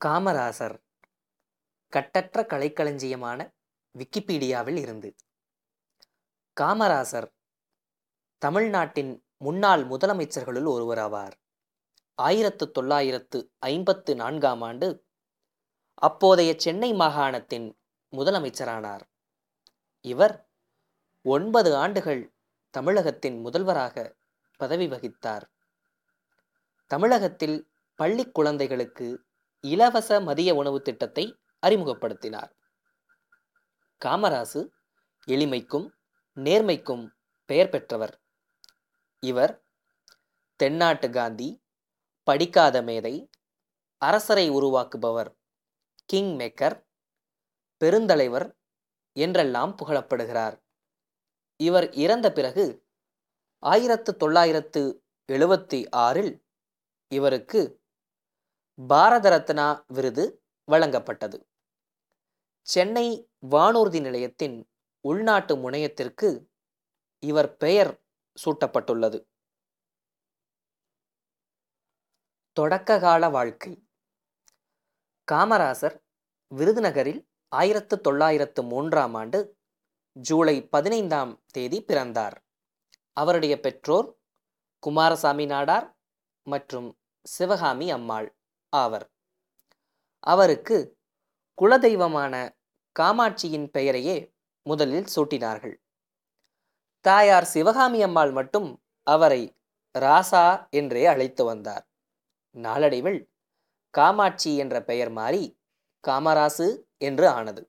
காமராசர் கட்டற்ற கலைக்களஞ்சியமான விக்கிபீடியாவில் இருந்து. காமராசர் தமிழ்நாட்டின் முன்னாள் முதலமைச்சர்களுள் ஒருவராவார். 1954ஆம் ஆண்டு அப்போதைய சென்னை மாகாணத்தின் முதலமைச்சரானார். இவர் 9 ஆண்டுகள் தமிழகத்தின் முதல்வராக பதவி வகித்தார். தமிழகத்தில் பள்ளி குழந்தைகளுக்கு இலவச மதிய உணவு திட்டத்தை அறிமுகப்படுத்தினார். காமராசு எளிமைக்கும் நேர்மைக்கும் பெயர் பெற்றவர். இவர் தென்னாட்டு காந்தி, படிக்காத மேதை, அரசரை உருவாக்குபவர், கிங் மேக்கர், பெருந்தலைவர் என்றெல்லாம் புகழப்படுகிறார். இவர் இறந்த பிறகு 1976இல் இவருக்கு பாரத ரத்னா விருது வழங்கப்பட்டது. சென்னை வானூர்தி நிலையத்தின் உள்நாட்டு முனையத்திற்கு இவர் பெயர் சூட்டப்பட்டுள்ளது. தொடக்ககால வாழ்க்கை. காமராசர் விருதுநகரில் 1903ஆம் ஆண்டு ஜூலை 15ஆம் தேதி பிறந்தார். அவருடைய பெற்றோர் குமாரசாமி நாடார் மற்றும் சிவகாமி அம்மாள் ஆவர். அவருக்கு குலதெய்வமான காமாட்சியின் பெயரையே முதலில் சூட்டினார்கள். தாயார் சிவகாமி அம்மாள் மட்டும் அவரை ராசா என்றே அழைத்து வந்தார். நாளடைவில் காமாட்சி என்ற பெயர் மாறி காமராசு என்று ஆனது.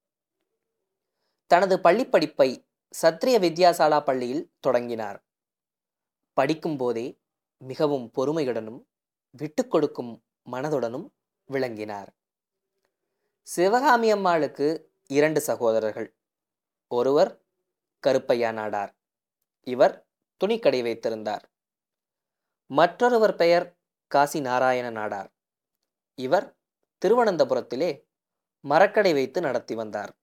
தனது பள்ளிப்படிப்பை சத்ரிய வித்யாசாலா பள்ளியில் தொடங்கினார். படிக்கும்போதே மிகவும் பொறுமையுடனும் விட்டு கொடுக்கும் மனதுடனும் விளங்கினார். சிவகாமி அம்மாளுக்கு 2 சகோதரர்கள். ஒருவர் கருப்பையா நாடார். இவர் துணிக்கடை வைத்திருந்தார். மற்றொருவர் பெயர் காசி நாராயண நாடார். இவர் திருவனந்தபுரத்திலே மரக்கடை வைத்து நடத்தி வந்தார்.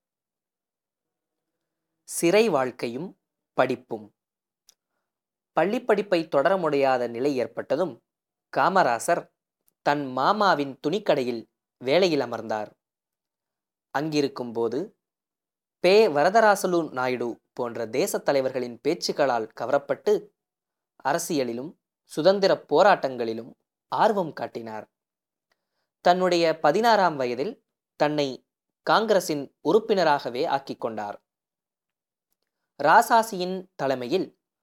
சிறை வாழ்க்கையும் படிப்பும். பள்ளிப்படிப்பை தொடர முடியாத நிலை ஏற்பட்டதும் காமராசர் தன் மாமாவின் துணிக்கடையில் வேலையில் அமர்ந்தார். அங்கிருக்கும் போது பே. வரதராசலு நாயுடு போன்ற தேசத் தலைவர்களின் பேச்சுக்களால் கவரப்பட்டு அரசியலிலும் சுதந்திர போராட்டங்களிலும் ஆர்வம் காட்டினார். தன்னுடைய 16ஆம் வயதில் தன்னை காங்கிரசின் உறுப்பினராகவே ஆக்கிக் கொண்டார். ராசாசியின் தலைமையில்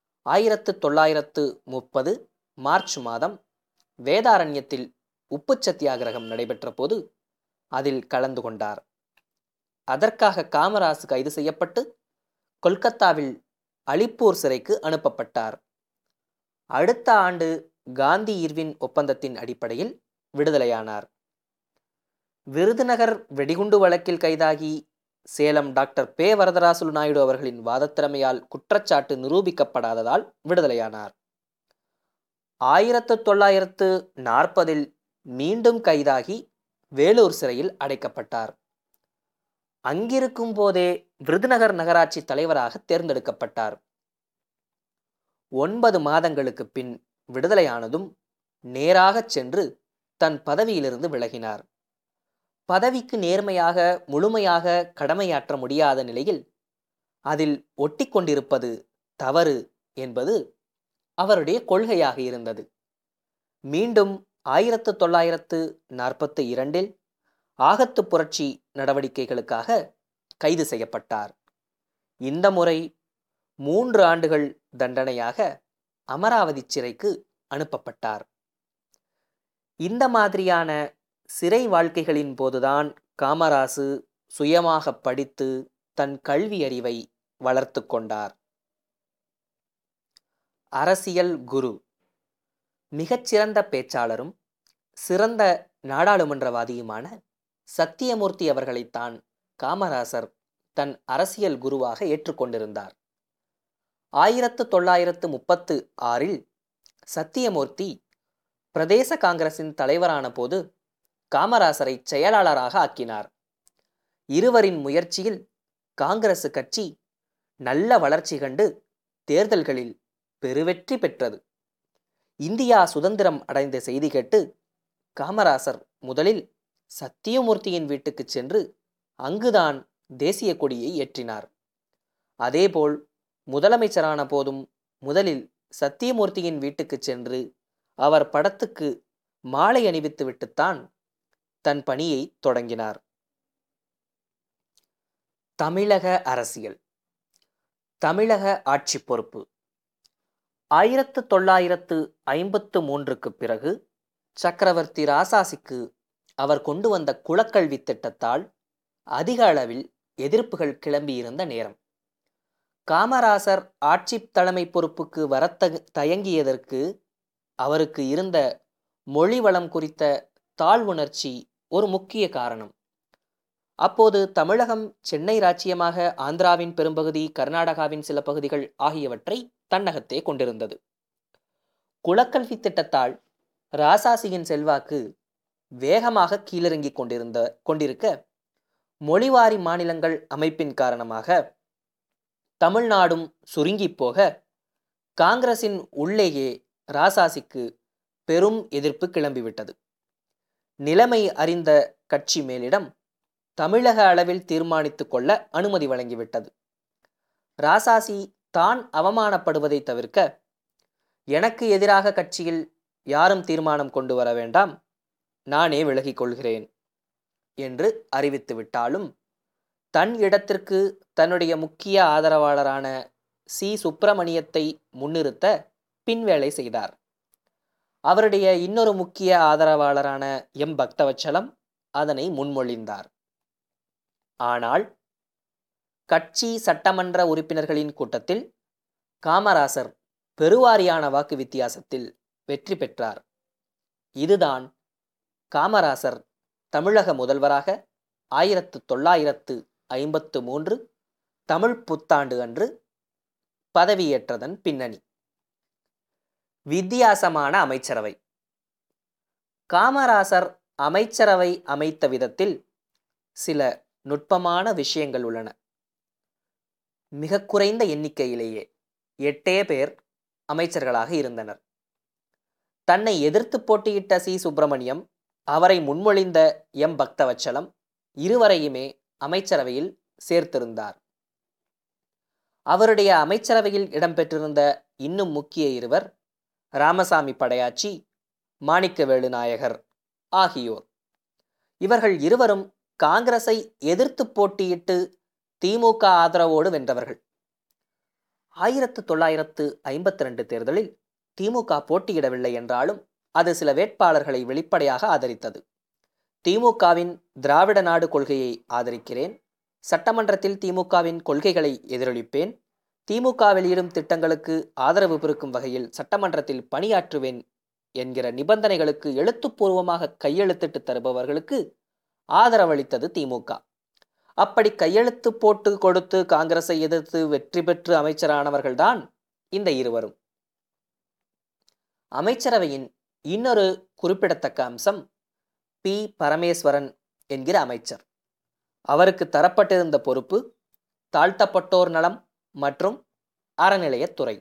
1930 மார்ச் மாதம் வேதாரண்யத்தில் உப்பு சத்தியாகிரகம் நடைபெற்ற போது அதில் கலந்து கொண்டார். அதற்காக காமராசு கைது செய்யப்பட்டு கொல்கத்தாவில் அலிப்பூர் சிறைக்கு அனுப்பப்பட்டார். அடுத்த ஆண்டு காந்தி இர்வின் ஒப்பந்தத்தின் அடிப்படையில் விடுதலையானார். விருதுநகர் வெடிகுண்டு வழக்கில் கைதாகி சேலம் டாக்டர் பே. வரதராசலு நாயுடு அவர்களின் வாதத்திறமையால் குற்றச்சாட்டு நிரூபிக்கப்படாததால் விடுதலையானார். 1940இல் மீண்டும் கைதாகி வேலூர் சிறையில் அடைக்கப்பட்டார். அங்கிருக்கும் போதே விருதுநகர் நகராட்சி தலைவராக தேர்ந்தெடுக்கப்பட்டார். 9 மாதங்களுக்கு பின் விடுதலையானதும் நேராக சென்று தன் பதவியிலிருந்து விலகினார். பதவிக்கு நேர்மையாக முழுமையாக கடமையாற்ற முடியாத நிலையில் அதில் ஒட்டி கொண்டிருப்பது தவறு என்பது அவருடைய கொள்கையாக இருந்தது. மீண்டும் 1942இல் ஆகத்து புரட்சி நடவடிக்கைகளுக்காக கைது செய்யப்பட்டார். இந்த முறை 3 ஆண்டுகள் தண்டனையாக அமராவதி சிறைக்கு அனுப்பப்பட்டார். இந்த மாதிரியான சிறை வாழ்க்கைகளின் போதுதான் காமராசு சுயமாக படித்து தன் கல்வி அறிவை வளர்த்து கொண்டார். அரசியல் குரு. மிகச்சிறந்த பேச்சாளரும் சிறந்த நாடாளுமன்றவாதியுமான சத்தியமூர்த்தி அவர்களைத்தான் காமராசர் தன் அரசியல் குருவாக ஏற்றுக்கொண்டிருந்தார். 1936இல் சத்தியமூர்த்தி பிரதேச காங்கிரசின் தலைவரான போது காமராசரை செயலாளராக ஆக்கினார். இருவரின் முயற்சியில் காங்கிரசு கட்சி நல்ல வளர்ச்சி கண்டு தேர்தல்களில் பெருவெற்றி பெற்றது. இந்தியா சுதந்திரம் அடைந்த செய்தி கேட்டு காமராசர் முதலில் சத்தியமூர்த்தியின் வீட்டுக்கு சென்று அங்குதான் தேசிய கொடியை ஏற்றினார். அதேபோல் முதலமைச்சரான போதும் முதலில் சத்தியமூர்த்தியின் வீட்டுக்கு சென்று அவர் படத்துக்கு மாலை அணிவித்துவிட்டுத்தான் தன் பணியை தொடங்கினார். தமிழக அரசியல். தமிழக ஆட்சி பொறுப்பு. 1953க்கு பிறகு சக்கரவர்த்தி ராசாசிக்கு அவர் கொண்டு வந்த குலக்கல்வி திட்டத்தால் அதிக அளவில் எதிர்ப்புகள் கிளம்பியிருந்த நேரம். காமராசர் ஆட்சி தலைமை பொறுப்புக்கு வர தயங்கியதற்கு அவருக்கு இருந்த மொழி வளம் குறித்த தாழ்வுணர்ச்சி ஒரு முக்கிய காரணம். அப்போது தமிழகம் சென்னை இராச்சியமாக ஆந்திராவின் பெரும்பகுதி, கர்நாடகாவின் சில பகுதிகள் ஆகியவற்றை தன்னகத்தே கொண்டிருந்தது. குலக்கல்வி திட்டத்தால் ராசாசியின் செல்வாக்கு வேகமாக கீழிறங்கிக் கொண்டிருக்க மொழிவாரி மாநிலங்கள் அமைப்பின் காரணமாக தமிழ்நாடும் சுருங்கி போக காங்கிரசின் உள்ளேயே ராசாசிக்கு பெரும் எதிர்ப்பு கிளம்பிவிட்டது. நிலைமை அறிந்த கட்சி மேலிடம் தமிழக அளவில் தீர்மானித்து கொள்ள அனுமதி வழங்கிவிட்டது. ராசாசி தான் அவமானப்படுவதை தவிர்க்க, எனக்கு எதிராக கட்சியில் யாரும் தீர்மானம் கொண்டு வர வேண்டாம், நானே விலகிக் கொள்கிறேன் என்று அறிவித்துவிட்டாலும் தன் இடத்திற்கு தன்னுடைய முக்கிய ஆதரவாளரான சி. சுப்பிரமணியத்தை முன்னிறுத்த பின்வேலை செய்தார். அவருடைய இன்னொரு முக்கிய ஆதரவாளரான எம். பக்தவச்சலம் அதனை முன்மொழிந்தார். ஆனால் கட்சி சட்டமன்ற உறுப்பினர்களின் கூட்டத்தில் காமராசர் பெருவாரியான வாக்கு வித்தியாசத்தில் வெற்றி பெற்றார். இதுதான் காமராசர் தமிழக முதல்வராக 1953 தமிழ் புத்தாண்டு அன்று பதவியேற்றதன் பின்னணி. வித்தியாசமான அமைச்சரவை. காமராசர் அமைச்சரவை அமைத்த விதத்தில் சில நுட்பமான விஷயங்கள் உள்ளன. மிக குறைந்த எண்ணிக்கையிலேயே 8 பேர் அமைச்சர்களாக இருந்தனர். தன்னை எதிர்த்து போட்டியிட்ட சி. சுப்பிரமணியம், அவரை முன்மொழிந்த எம். பக்தவச்சலம் இருவரையுமே அமைச்சரவையில் சேர்த்திருந்தார். அவருடைய அமைச்சரவையில் இடம்பெற்றிருந்த இன்னும் முக்கிய இருவர் ராமசாமி படையாச்சி, மாணிக்கவேலு நாயகர் ஆகியோர். இவர்கள் இருவரும் காங்கிரஸை எதிர்த்து போட்டியிட்டு திமுக ஆதரவோடு வென்றவர்கள். 1952 தேர்தலில் திமுக போட்டியிடவில்லை என்றாலும் அது சில வேட்பாளர்களை வெளிப்படையாக ஆதரித்தது. திமுகவின் திராவிட நாடு கொள்கையை ஆதரிக்கிறேன், சட்டமன்றத்தில் திமுகவின் கொள்கைகளை எதிரொலிப்பேன், திமுக வெளியிடும் திட்டங்களுக்கு ஆதரவு பெருக்கும் வகையில் சட்டமன்றத்தில் பணியாற்றுவேன் என்கிற நிபந்தனைகளுக்கு எழுத்துப்பூர்வமாக கையெழுத்திட்டு தருபவர்களுக்கு ஆதரவளித்தது திமுக. அப்படி கையெழுத்து போட்டு கொடுத்து காங்கிரஸை எதிர்த்து வெற்றி பெற்று அமைச்சரானவர்கள்தான் இந்த இருவரும். அமைச்சரவையின் இன்னொரு குறிப்பிடத்தக்க அம்சம் பி. பரமேஸ்வரன் என்கிற அமைச்சர். அவருக்கு தரப்பட்டிருந்த பொறுப்பு தாழ்த்தப்பட்டோர் நலம் மற்றும் அறநிலையத்துறை.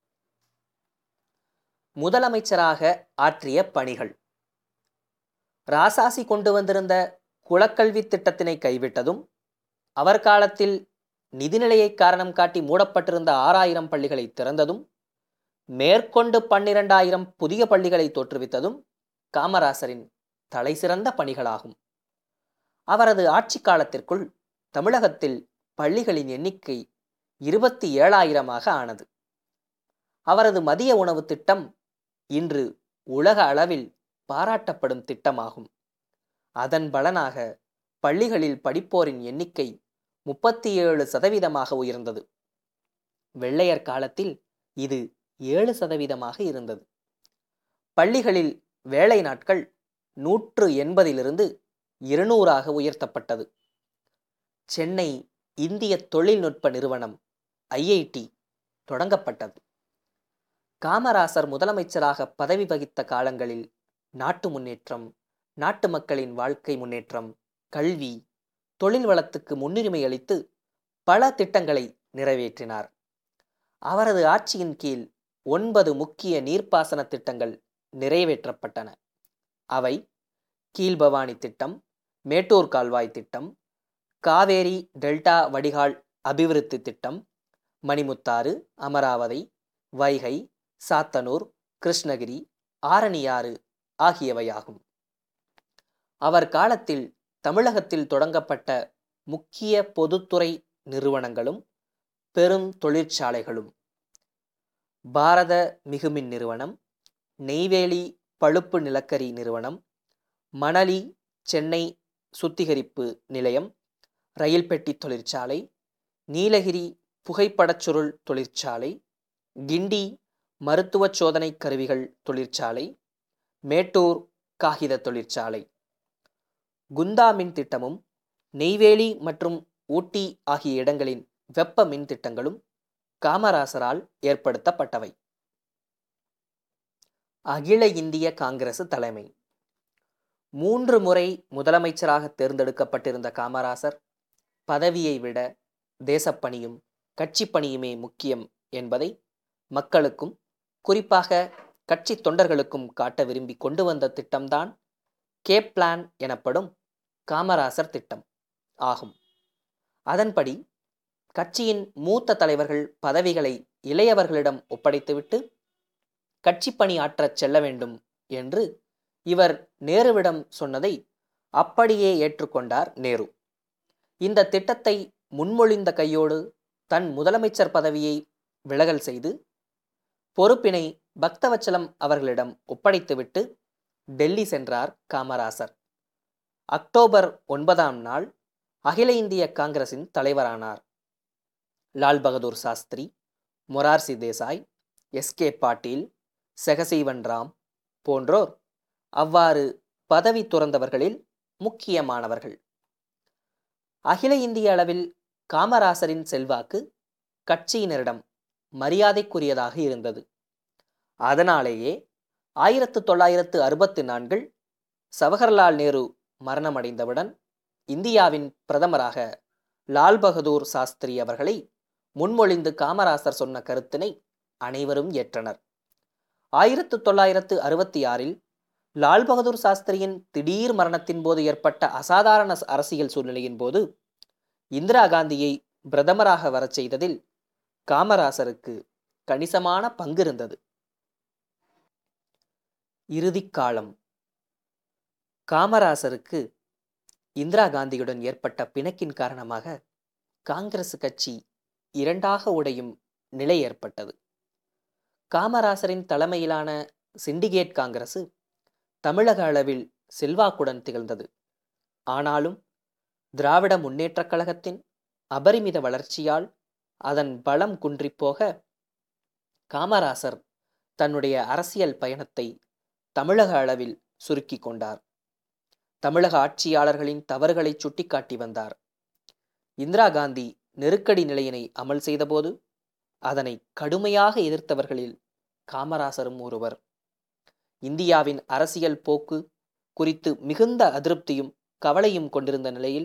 முதலமைச்சராக ஆற்றிய பணிகள். ராசாசி கொண்டு வந்திருந்த குலக்கல்வி திட்டத்தினை கைவிட்டதும், அவர் காலத்தில் நிதிநிலையை காரணம் காட்டி மூடப்பட்டிருந்த 6000 பள்ளிகளை திறந்ததும், மேற்கொண்டு 12,000 புதிய பள்ளிகளை தோற்றுவித்ததும் காமராசரின் தலைசிறந்த பணிகளாகும். அவரது ஆட்சி காலத்திற்குள் தமிழகத்தில் பள்ளிகளின் எண்ணிக்கை 27,000 ஆனது. அவரது மதிய உணவு திட்டம் இன்று உலக அளவில் பாராட்டப்படும் திட்டமாகும். அதன் பலனாக பள்ளிகளில் படிப்போரின் எண்ணிக்கை 37% உயர்ந்தது. வெள்ளையர் காலத்தில் இது 7% இருந்தது. பள்ளிகளில் வேலை நாட்கள் 180 200 உயர்த்தப்பட்டது. சென்னை இந்திய தொழில்நுட்ப நிறுவனம் IIT தொடங்கப்பட்டது. காமராசர் முதலமைச்சராக பதவி வகித்த காலங்களில் நாட்டு முன்னேற்றம், நாட்டு மக்களின் வாழ்க்கை முன்னேற்றம், கல்வி, தொழில் வளத்துக்கு முன்னுரிமை அளித்து பல திட்டங்களை நிறைவேற்றினார். அவரது ஆட்சியின் கீழ் 9 முக்கிய நீர்ப்பாசன திட்டங்கள் நிறைவேற்றப்பட்டன. அவை கீழ்பவானி திட்டம், மேட்டூர் கால்வாய் திட்டம், காவேரி டெல்டா வடிகால் அபிவிருத்தி திட்டம், மணிமுத்தாறு, அமராவதி, வைகை, சாத்தனூர், கிருஷ்ணகிரி, ஆரணியாறு ஆகியவையாகும். அவர் காலத்தில் தமிழகத்தில் தொடங்கப்பட்ட முக்கிய பொதுத்துறை நிறுவனங்களும் பெரும் தொழிற்சாலைகளும் பாரத மிகுமின் நிறுவனம், நெய்வேலி பழுப்பு நிலக்கரி நிறுவனம், மணலி சென்னை சுத்திகரிப்பு நிலையம், ரயில் பெட்டி தொழிற்சாலை, நீலகிரி புகைப்படச் சுருள் தொழிற்சாலை, கிண்டி மருத்துவ சோதனை கருவிகள் தொழிற்சாலை, மேட்டூர் காகித தொழிற்சாலை. குந்தா மின் திட்டமும் நெய்வேலி மற்றும் ஊட்டி ஆகிய இடங்களின் வெப்ப மின் திட்டங்களும் காமராசரால் ஏற்படுத்தப்பட்டவை. அகில இந்திய காங்கிரசு தலைமை. 3 முறை முதலமைச்சராக தேர்ந்தெடுக்கப்பட்டிருந்த காமராசர் பதவியை விட தேசப்பணியும் கட்சி பணியுமே முக்கியம் என்பதை மக்களுக்கும் குறிப்பாக கட்சி தொண்டர்களுக்கும் காட்ட விரும்பி கொண்டு வந்த திட்டம்தான் கேப் பிளான் எனப்படும் காமராசர் திட்டம் ஆகும். அதன்படி கட்சியின் மூத்த தலைவர்கள் பதவிகளை இளையவர்களிடம் ஒப்படைத்துவிட்டு கட்சி பணி ஆற்றச் செல்ல வேண்டும் என்று இவர் நேருவிடம் சொன்னதை அப்படியே ஏற்றுக்கொண்டார் நேரு. இந்த திட்டத்தை முன்மொழிந்த கையோடு தன் முதலமைச்சர் பதவியை விலகல் செய்து பொறுப்பினை பக்தவச்சலம் அவர்களிடம் ஒப்படைத்துவிட்டு டெல்லி சென்றார் காமராசர். அக்டோபர் 9ஆம் நாள் அகில இந்திய காங்கிரசின் தலைவரானார். லால் பகதூர் சாஸ்திரி, மொரார்சி தேசாய், எஸ்.கே. பாட்டீல், செகசீவன் ராம் போன்றோர் அவ்வாறு பதவி துறந்தவர்களில் முக்கியமானவர்கள். அகில இந்திய அளவில் காமராசரின் செல்வாக்கு கட்சியினரிடம் மரியாதைக்குரியதாக இருந்தது. அதனாலேயே 1964 ஜவஹர்லால் நேரு மரணமடைந்தவுடன் இந்தியாவின் பிரதமராக லால் பகதூர் சாஸ்திரி அவர்களை முன்மொழிந்து காமராசர் சொன்ன கருத்தினை அனைவரும் ஏற்றனர். 1966 லால் பகதூர் சாஸ்திரியின் திடீர் மரணத்தின் போது ஏற்பட்ட அசாதாரண அரசியல் சூழ்நிலையின் போது இந்திரா காந்தியை பிரதமராக வரச் செய்ததில் காமராசருக்கு கணிசமான பங்கு இருந்தது. இறுதிக்காலம். காமராசருக்கு இந்திரா காந்தியுடன் ஏற்பட்ட பிணக்கின் காரணமாக காங்கிரஸ் கட்சி இரண்டாக உடையும் நிலை ஏற்பட்டது. காமராசரின் தலைமையிலான சிண்டிகேட் காங்கிரசு தமிழக அளவில் செல்வாக்குடன் திகழ்ந்தது. ஆனாலும் திராவிட முன்னேற்றக் கழகத்தின் அபரிமித வளர்ச்சியால் அதன் பலம் குன்றிப்போக காமராசர் தன்னுடைய அரசியல் பயணத்தை தமிழக அளவில் சுருக்கி கொண்டார். தமிழக ஆட்சியாளர்களின் தவறுகளை சுட்டிக்காட்டி வந்தார். இந்திரா காந்தி நெருக்கடி நிலையினை அமல் செய்தபோது அதனை கடுமையாக எதிர்த்தவர்களில் காமராசரும் ஒருவர். இந்தியாவின் அரசியல் போக்கு குறித்து மிகுந்த அதிருப்தியும் கவலையும் கொண்டிருந்த நிலையில்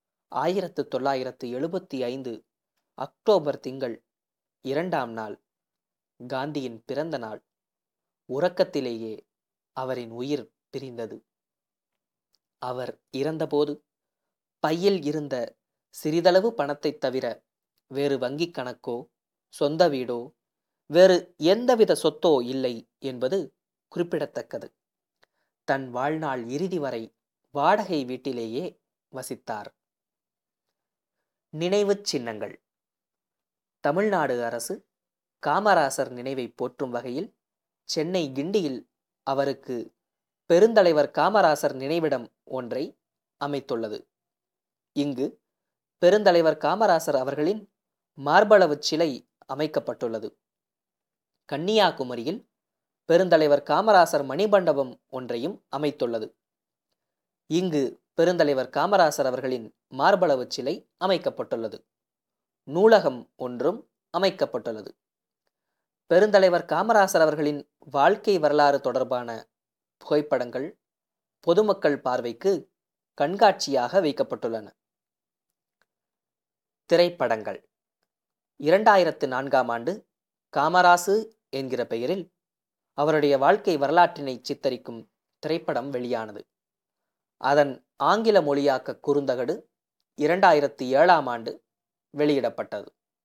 1975 அக்டோபர் திங்கள் 2ஆம் நாள் காந்தியின் பிறந்த நாள். உறக்கத்திலேயே அவரின் உயிர் பிரிந்தது. அவர் இறந்தபோது பையில் இருந்த சிறிதளவு பணத்தை தவிர வேறு வங்கிக் கணக்கோ சொந்த வீடோ வேறு எந்தவித சொத்தோ இல்லை என்பது குறிப்பிடத்தக்கது. தன் வாழ்நாள் இறுதி வரை வாடகை வீட்டிலேயே வசித்தார். நினைவுச் சின்னங்கள். தமிழ்நாடு அரசு காமராசர் நினைவை போற்றும் வகையில் சென்னை கிண்டியில் அவருக்கு பெருந்தலைவர் காமராசர் நினைவிடம் ஒன்றை அமைத்துள்ளது. இங்கு பெருந்தலைவர் காமராசர் அவர்களின் மார்பளவு சிலை அமைக்கப்பட்டுள்ளது. கன்னியாகுமரியில் பெருந்தலைவர் காமராசர் மணிமண்டபம் ஒன்றையும் அமைத்துள்ளது. இங்கு பெருந்தலைவர் காமராசர் அவர்களின் மார்பளவு சிலை அமைக்கப்பட்டுள்ளது. நூலகம் ஒன்றும் அமைக்கப்பட்டுள்ளது. பெருந்தலைவர் காமராசர் அவர்களின் வாழ்க்கை வரலாறு தொடர்பான புகைப்படங்கள் பொதுமக்கள் பார்வைக்கு கண்காட்சியாக வைக்கப்பட்டுள்ளன. திரைப்படங்கள். 2004ஆம் ஆண்டு காமராசு என்கிற பெயரில் அவருடைய வாழ்க்கை வரலாற்றினை சித்தரிக்கும் திரைப்படம் வெளியானது. அதன் ஆங்கில மொழியாக்க குறுந்தகடு 2007ஆம் ஆண்டு வெளியிடப்பட்டது.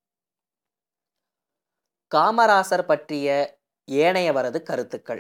காமராசர் பற்றிய ஏனையவரது கருத்துக்கள்.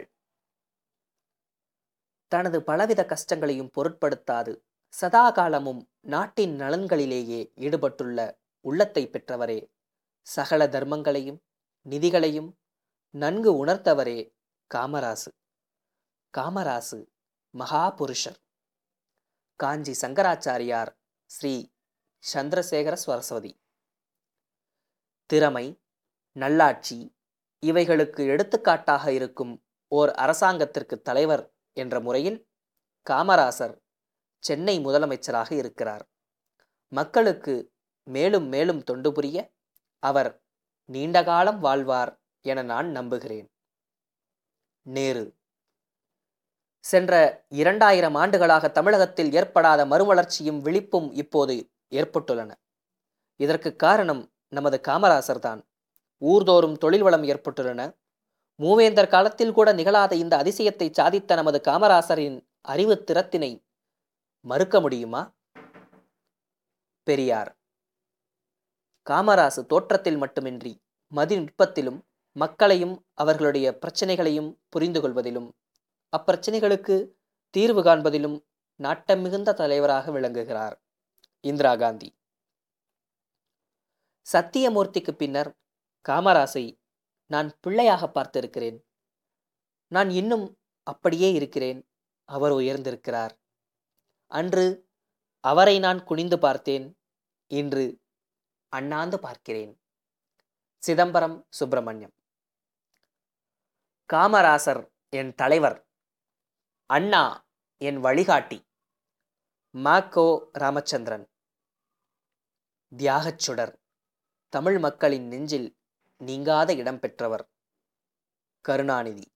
தனது பலவித கஷ்டங்களையும் பொருட்படுத்தாது சதா காலமும் நாட்டின் நலன்களிலேயே ஈடுபட்டுள்ள உள்ளத்தை பெற்றவரே, சகல தர்மங்களையும் நிதிகளையும் நன்கு உணர்ந்தவரே காமராசு. காமராசு மகாபுருஷர். காஞ்சி சங்கராச்சாரியார் ஸ்ரீ சந்திரசேகர சரஸ்வதி. திறமை, நல்லாட்சி இவைகளுக்கு எடுத்துக்காட்டாக இருக்கும் ஓர் அரசாங்கத்திற்கு தலைவர் என்ற முறையில் காமராசர் சென்னை முதலமைச்சராக இருக்கிறார். மக்களுக்கு மேலும் மேலும் தொண்டு புரிய அவர் நீண்டகாலம் வாழ்வார் என நான் நம்புகிறேன். நேரு. சென்ற 2000 ஆண்டுகளாக தமிழகத்தில் ஏற்படாத மறுவளர்ச்சியும் விழிப்பும் இப்போது ஏற்பட்டுள்ளன. இதற்கு காரணம் நமது காமராசர் தான். ஊர்தோறும் தொழில் வளம் ஏற்பட்டுள்ளன. மூவேந்தர் காலத்தில் கூட நிகழாத இந்த அதிசயத்தை சாதித்த நமது காமராசரின் அறிவு திறத்தினை மறுக்க முடியுமா? பெரியார். காமராசு தோற்றத்தில் மட்டுமின்றி மதிநுட்பத்திலும் மக்களையும் அவர்களுடைய பிரச்சனைகளையும் புரிந்து கொள்வதிலும் அப்பிரச்சனைகளுக்கு தீர்வு காண்பதிலும் நாட்டம் மிகுந்த தலைவராக விளங்குகிறார். இந்திரா காந்தி. சத்தியமூர்த்திக்கு பின்னர் காமராசை நான் பிள்ளையாக பார்த்திருக்கிறேன். நான் இன்னும் அப்படியே இருக்கிறேன். அவர் உயர்ந்திருக்கிறார். அன்று அவரை நான் குனிந்து பார்த்தேன். இன்று அண்ணாந்து பார்க்கிறேன். சிதம்பரம் சுப்பிரமணியம். காமராசர் என் தலைவர், அண்ணா என் வழிகாட்டி. மாக்கோ ராமச்சந்திரன். தியாகச்சுடர், தமிழ் மக்களின் நெஞ்சில் நீங்காத இடம் பெற்றவர். கருணாநிதி.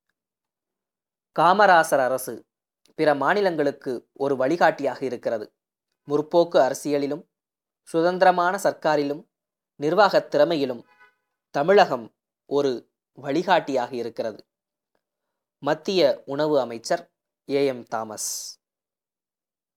காமராசர் அரசு பிற மாநிலங்களுக்கு ஒரு வழிகாட்டியாக இருக்கிறது. முற்போக்கு அரசியலிலும் சுதந்திரமான சர்க்காரிலும் நிர்வாகத் திறமையிலும் தமிழகம் ஒரு வழிகாட்டியாக இருக்கிறது. மத்திய உணவு அமைச்சர் AM தாமஸ்.